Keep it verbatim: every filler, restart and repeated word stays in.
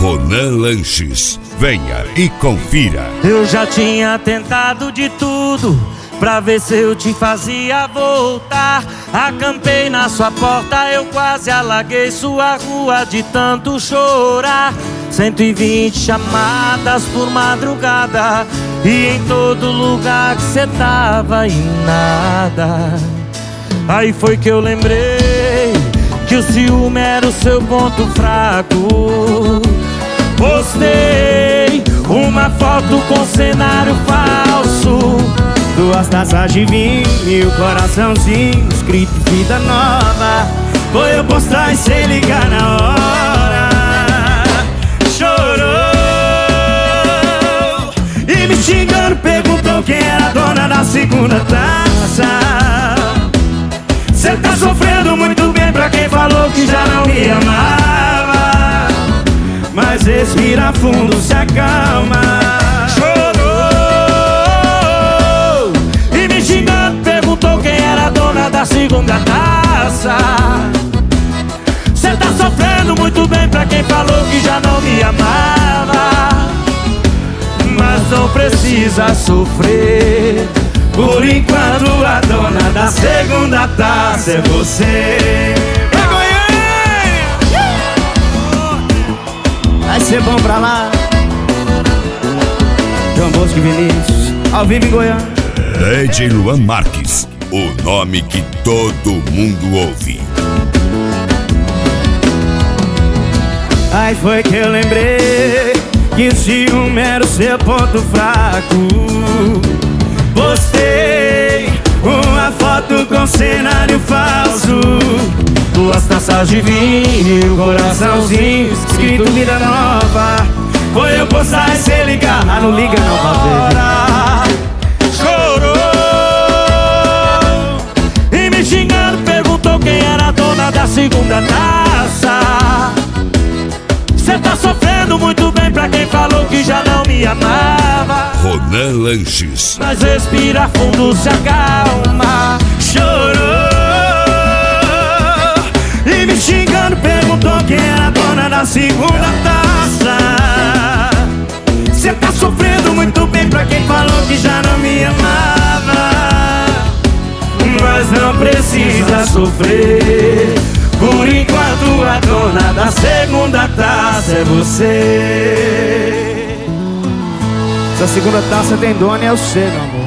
Ronan Lanches, venha e confira. Eu já tinha tentado de tudo pra ver se eu te fazia voltar. Acampei na sua porta, eu quase alaguei sua rua de tanto chorar. Cento e vinte chamadas por madrugada, e em todo lugar que cê tava e nada. Aí foi que eu lembrei que o ciúme era o seu ponto fraco. Postei uma foto com cenário falso, duas taças de vinho e o coraçãozinho escrito vida nova. Foi eu postar e sem ligar na hora. Chorou e me xingando, perguntou quem era a dona da segunda taça. Cê tá sofrendo muito bem pra quem falou que já não me amava, mas respira fundo, se acalma. Chorou e me xingando, perguntou quem era a dona da segunda taça. Cê tá sofrendo muito bem pra quem falou que já não me amava, mas não precisa sofrer. Por enquanto a dona da segunda taça é você. É Goiânia! Vai ser bom pra lá. João Bosco e Vinícius, ao vivo em Goiânia. D J Luan Marques, o nome que todo mundo ouve. Aí foi que eu lembrei que o ciúme era o seu ponto fraco. Postei uma foto com cenário falso, duas taças de vinho e o coraçãozinho escrito vida nova. Foi eu postar e sem ligar. Ah, não liga não, hora. Chorou e me xingando, perguntou quem era a dona da segunda taça. Cê tá sofrendo muito bem pra quem falou que já não me amava. Ronan Lanches, mas respira fundo, se acalma. Chorou e me xingando, perguntou quem era a dona da segunda taça. Cê tá sofrendo muito bem pra quem falou que já não me amava, mas não precisa sofrer. Por enquanto a dona da segunda taça é você. Essa segunda taça tem dono, é o seu, meu amor.